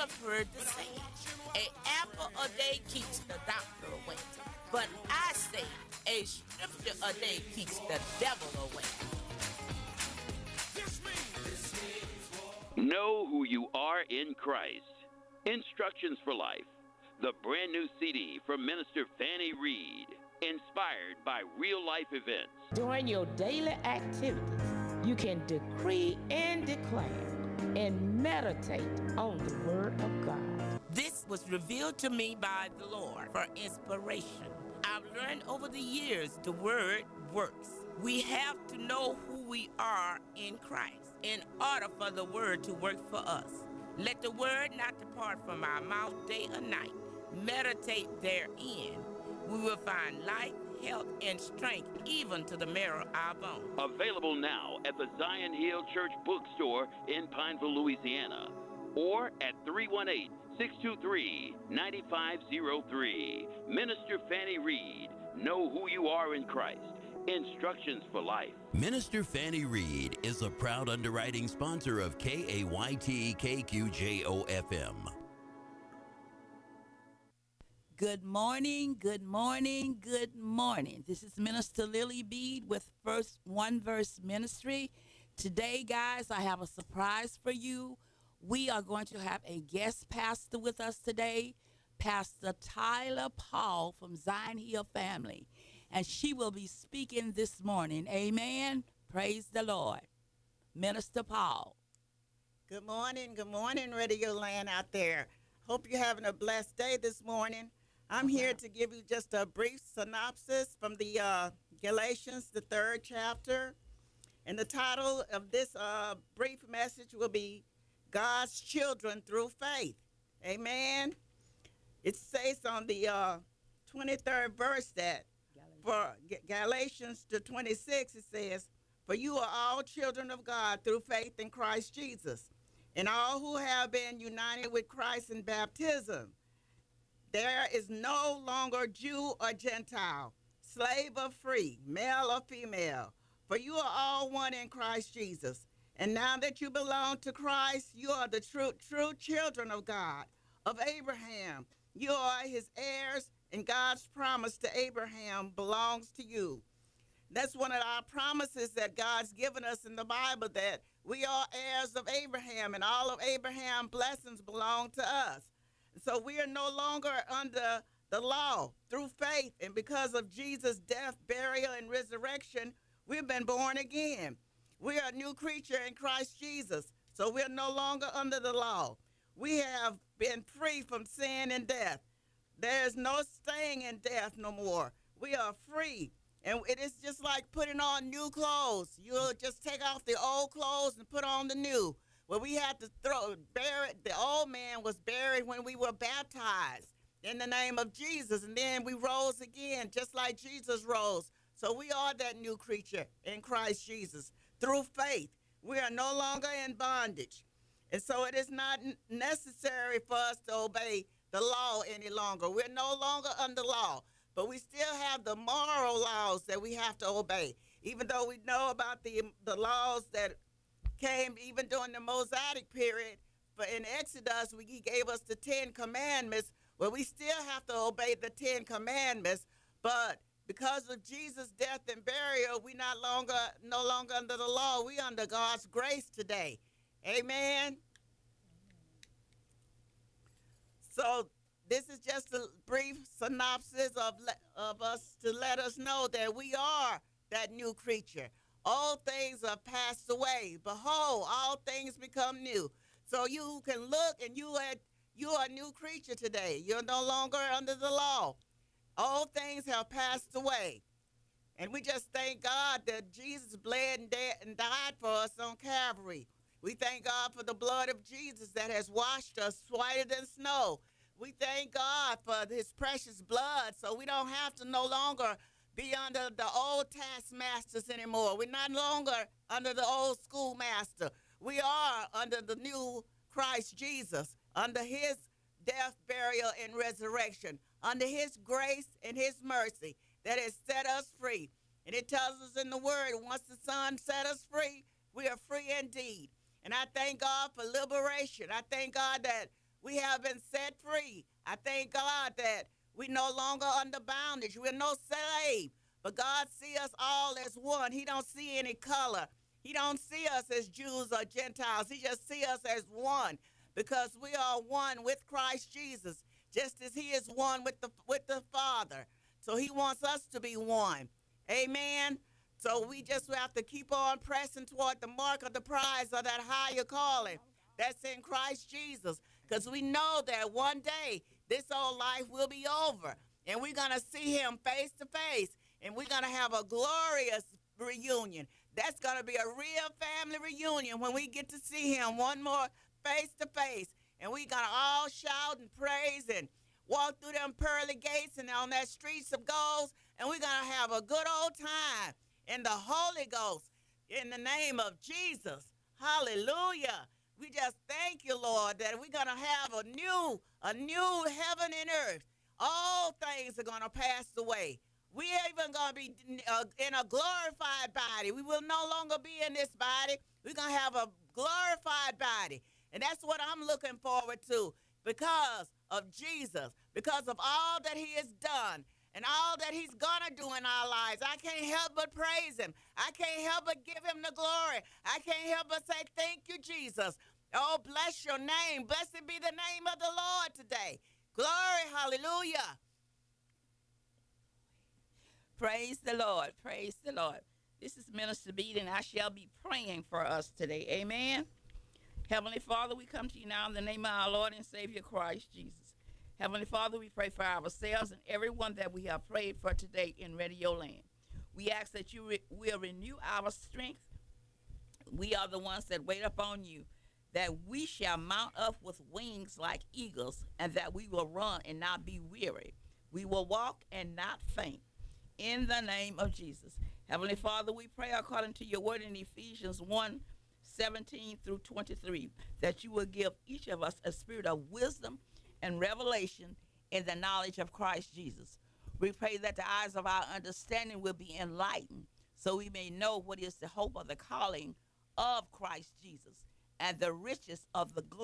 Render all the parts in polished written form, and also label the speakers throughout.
Speaker 1: have heard the saying, an apple a day keeps the doctor away. But I say, a scripture a day keeps the devil away.
Speaker 2: Know who you are in Christ. Instructions for Life. The brand new CD from Minister Fanny Reed, inspired by real life events.
Speaker 1: During your daily activities, you can decree and declare and meditate on the Word of God. This was revealed to me by the Lord for inspiration. I've learned over the years the Word works. We have to know who we are in Christ in order for the Word to work for us. Let the Word not depart from our mouth day or night. Meditate therein. We will find life, health, and strength even to the marrow of our bones.
Speaker 2: Available now at the Zion Hill Church Bookstore in Pineville, Louisiana, or at 318-623-9503. Minister Fanny Reed, know who you are in Christ. Instructions for Life.
Speaker 3: Minister Fanny Reed is a proud underwriting sponsor of KAYT KQJO-FM.
Speaker 4: Good morning, good morning, good morning. This is Minister Lily Bede with First One Verse Ministry. Today, guys, I have a surprise for you. We are going to have a guest pastor with us today, Pastor Tyler Paul from Zion Hill Family, and she will be speaking this morning. Amen. Praise the Lord. Minister Paul.
Speaker 5: Good morning, Radio Land out there. Hope you're having a blessed day this morning. I'm here to give you just a brief synopsis from the Galatians, the 3rd chapter. And the title of this brief message will be God's Children Through Faith. Amen. It says on the 23rd verse that for Galatians 2:26, it says, "For you are all children of God through faith in Christ Jesus, and all who have been united with Christ in baptism. There is no longer Jew or Gentile, slave or free, male or female, for you are all one in Christ Jesus. And now that you belong to Christ, you are the true children of God, of Abraham. You are his heirs, and God's promise to Abraham belongs to you." That's one of our promises that God's given us in the Bible, that we are heirs of Abraham, and all of Abraham's blessings belong to us. So we are no longer under the law. Through faith and because of Jesus' death, burial, and resurrection, we've been born again. We are a new creature in Christ Jesus, so we're no longer under the law. We have been free from sin and death. There's no staying in death no more. We are free. And it is just like putting on new clothes. You'll just take off the old clothes and put on the new. Well, we had to bury the old man was buried when we were baptized in the name of Jesus. And then we rose again, just like Jesus rose. So we are that new creature in Christ Jesus. Through faith, we are no longer in bondage. And so it is not necessary for us to obey the law any longer. We're no longer under law, but we still have the moral laws that we have to obey. Even though we know about the laws that came even during the Mosaic period, but in Exodus, he gave us the 10 Commandments. Well, we still have to obey the 10 Commandments, but because of Jesus' death and burial, we no longer under the law. We under God's grace today. Amen. So this is just a brief synopsis of us to let us know that we are that new creature. All things have passed away. Behold, all things become new. So you can look and you are a new creature today. You're no longer under the law. All things have passed away. And we just thank God that Jesus bled and died for us on Calvary. We thank God for the blood of Jesus that has washed us whiter than snow. We thank God for his precious blood, so we don't have to no longer be under the old taskmasters anymore. We're not longer under the old schoolmaster. We are under the new Christ Jesus, under his death, burial, and resurrection, under his grace and his mercy that has set us free. And it tells us in the word, once the Son set us free, we are free indeed. And I thank God for liberation. I thank God that We have been set free. I thank God that we no longer under bondage. We're no slave. But God see us all as one. He don't see any color. He don't see us as Jews or Gentiles. He just see us as one because we are one with Christ Jesus, just as he is one with the Father. So he wants us to be one. Amen. So we just have to keep on pressing toward the mark of the prize of that higher calling that's in Christ Jesus. Because we know that one day this old life will be over. And we're going to see him face to face. And we're going to have a glorious reunion. That's going to be a real family reunion when we get to see him one more face to face. And we're going to all shout and praise and walk through them pearly gates and on that streets of gold. And we're going to have a good old time in the Holy Ghost in the name of Jesus. Hallelujah. We just thank you, Lord, that we're going to have a new heaven and earth. All things are going to pass away. We are even going to be in a glorified body. We will no longer be in this body. We're going to have a glorified body. And that's what I'm looking forward to because of Jesus, because of all that he has done and all that he's going to do in our lives. I can't help but praise him. I can't help but give him the glory. I can't help but say thank you, Jesus. Oh, bless your name. Blessed be the name of the Lord today. Glory, hallelujah.
Speaker 4: Praise the Lord. Praise the Lord. This is Minister Beat, and I shall be praying for us today. Amen. Heavenly Father, we come to you now in the name of our Lord and Savior Christ Jesus. Heavenly Father, we pray for ourselves and everyone that we have prayed for today in Radio Land. We ask that you will renew our strength. We are the ones that wait upon you, that we shall mount up with wings like eagles, and that we will run and not be weary. We will walk and not faint. In the name of Jesus. Heavenly Father, we pray according to your word in Ephesians 1:17 through 23, that you will give each of us a spirit of wisdom and revelation in the knowledge of Christ Jesus. We pray that the eyes of our understanding will be enlightened, so we may know what is the hope of the calling of Christ Jesus and the riches of the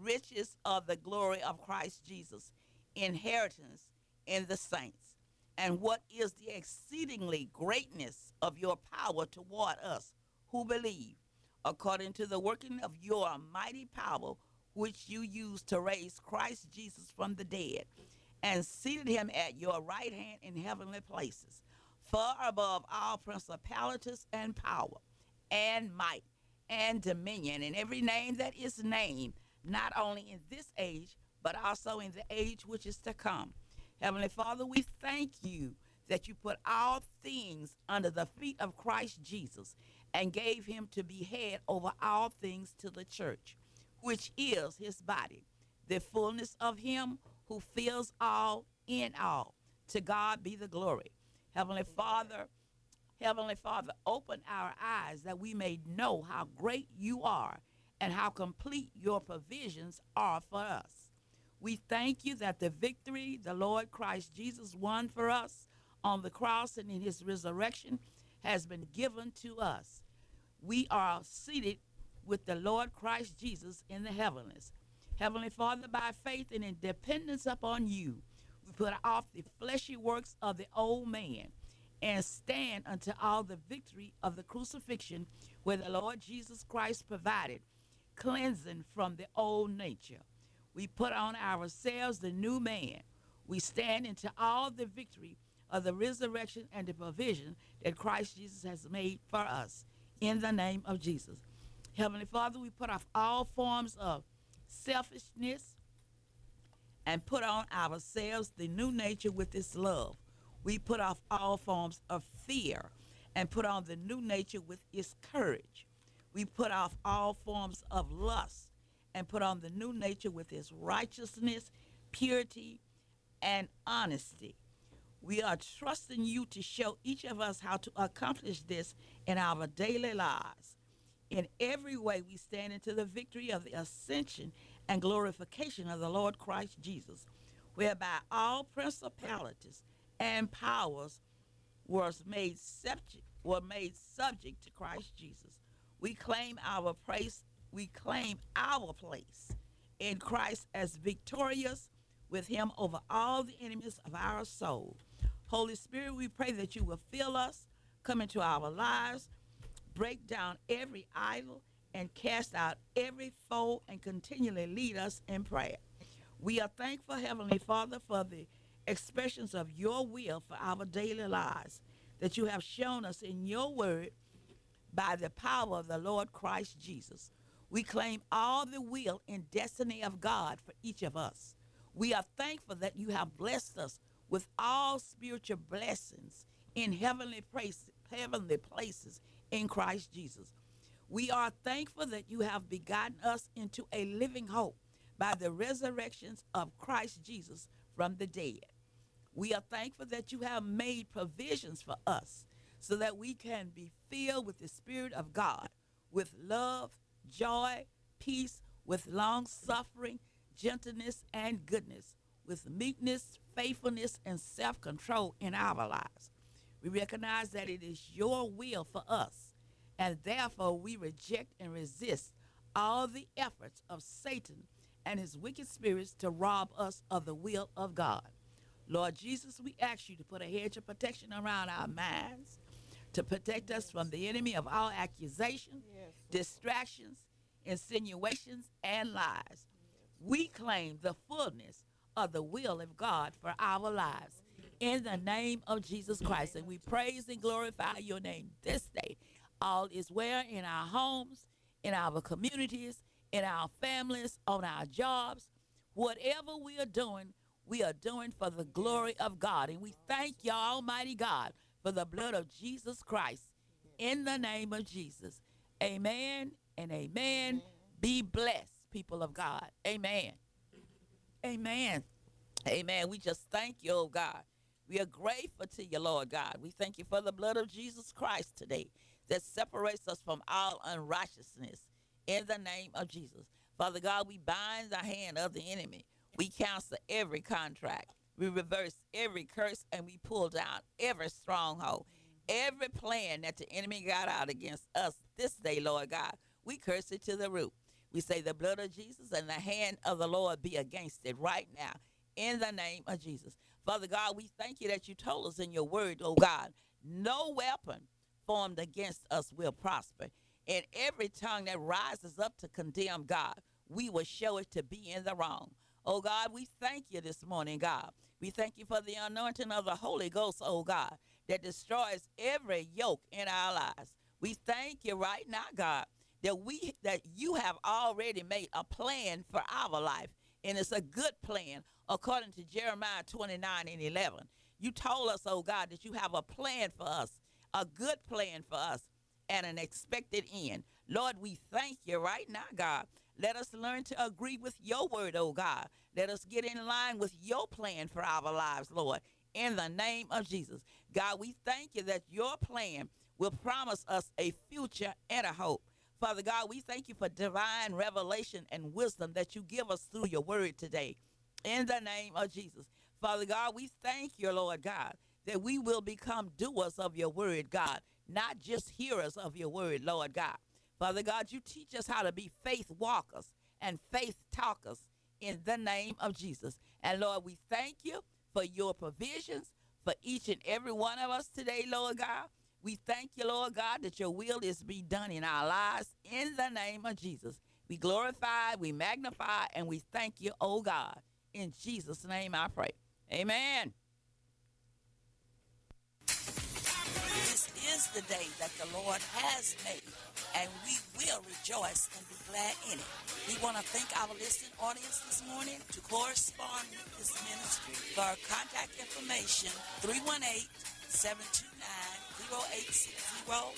Speaker 4: glory of Christ Jesus, inheritance in the saints. And what is the exceedingly greatness of your power toward us who believe, according to the working of your mighty power, which you used to raise Christ Jesus from the dead, and seated him at your right hand in heavenly places, far above all principalities and power, and might, and dominion, and every name that is named, not only in this age, but also in the age which is to come. Heavenly Father, we thank you that you put all things under the feet of Christ Jesus and gave him to be head over all things to the church, which is his body, the fullness of him who fills all in all. To God be the glory. Heavenly Father, open our eyes that we may know how great you are and how complete your provisions are for us. We thank you that the victory the Lord Christ Jesus won for us on the cross and in his resurrection has been given to us. We are seated with the Lord Christ Jesus in the heavens. Heavenly Father, by faith and in dependence upon you, we put off the fleshy works of the old man and stand unto all the victory of the crucifixion, where the Lord Jesus Christ provided cleansing from the old nature. We put on ourselves the new man. We stand into all the victory of the resurrection and the provision that Christ Jesus has made for us in the name of Jesus. Heavenly Father, we put off all forms of selfishness and put on ourselves the new nature with its love. We put off all forms of fear and put on the new nature with its courage. We put off all forms of lust and put on the new nature with its righteousness, purity, and honesty. We are trusting you to show each of us how to accomplish this in our daily lives. In every way, we stand into the victory of the ascension and glorification of the Lord Christ Jesus, whereby all principalities and powers were made subject to Christ Jesus. We claim our place in Christ as victorious with him over all the enemies of our soul. Holy Spirit, we pray that you will fill us, come into our lives, break down every idol, and cast out every foe, and continually lead us in prayer. We are thankful, Heavenly Father, for the expressions of your will for our daily lives that you have shown us in your word by the power of the Lord Christ Jesus. We claim all the will and destiny of God for each of us. We are thankful that you have blessed us with all spiritual blessings in heavenly places in Christ Jesus. We are thankful that you have begotten us into a living hope by the resurrections of Christ Jesus from the dead. We are thankful that you have made provisions for us so that we can be filled with the Spirit of God, with love, joy, peace, with long suffering, gentleness, and goodness, with meekness, faithfulness, and self-control in our lives. We recognize that it is your will for us, and therefore we reject and resist all the efforts of Satan and his wicked spirits to rob us of the will of God. Lord Jesus, we ask you to put a hedge of protection around our minds, to protect us from the enemy of all accusation, distractions, insinuations, and lies. We claim the fullness of the will of God for our lives in the name of Jesus Christ. And we praise and glorify your name this day. All is well in our homes, in our communities, in our families, on our jobs. Whatever we are doing for the glory of God. And we thank you, Almighty God, for the blood of Jesus Christ in the name of Jesus. Amen and amen. Be blessed, people of God. Amen. Amen. Amen. We just thank you, oh God. We are grateful to you, Lord God. We thank you for the blood of Jesus Christ today that separates us from all unrighteousness in the name of Jesus. Father God, we bind the hand of the enemy. We cancel every contract. We reverse every curse, and we pull down every stronghold, every plan that the enemy got out against us this day, Lord God. We curse it to the root. We say the blood of Jesus and the hand of the Lord be against it right now in the name of Jesus. Father God, we thank you that you told us in your word, oh God, no weapon formed against us will prosper. And every tongue that rises up to condemn God, we will show it to be in the wrong. Oh God, we thank you this morning, God. We thank you for the anointing of the Holy Ghost, oh God, that destroys every yoke in our lives. We thank you right now, God, that you have already made a plan for our life, and it's a good plan according to Jeremiah 29:11. You told us, oh God, that you have a plan for us, a good plan for us, and an expected end. Lord, we thank you right now, God. Let us learn to agree with your word, oh God. Let us get in line with your plan for our lives, Lord, in the name of Jesus. God, we thank you that your plan will promise us a future and a hope. Father God, we thank you for divine revelation and wisdom that you give us through your word today, in the name of Jesus. Father God, we thank you, Lord God, that we will become doers of your word, God, not just hearers of your word, Lord God. Father God, you teach us how to be faith walkers and faith talkers in the name of Jesus. And Lord, we thank you for your provisions for each and every one of us today, Lord God. We thank you, Lord God, that your will is be done in our lives in the name of Jesus. We glorify, we magnify, and we thank you, oh God. In Jesus' name I pray. Amen. This is the day that the Lord has made, and we will rejoice and be glad in it. We want to thank our listening audience this morning. To correspond with this ministry, for our contact information, 318-729-0860 or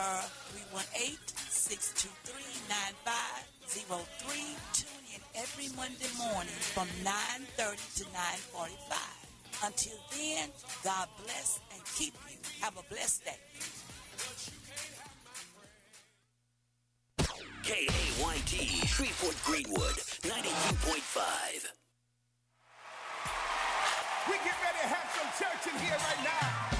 Speaker 4: 318-623-9503. Tune in every Monday morning from 9:30 to 9:45. Until then, God bless and keep you. Have a blessed day.
Speaker 3: KAYT, Shreveport Greenwood, 92.5.
Speaker 6: We get ready to have some church in here right now.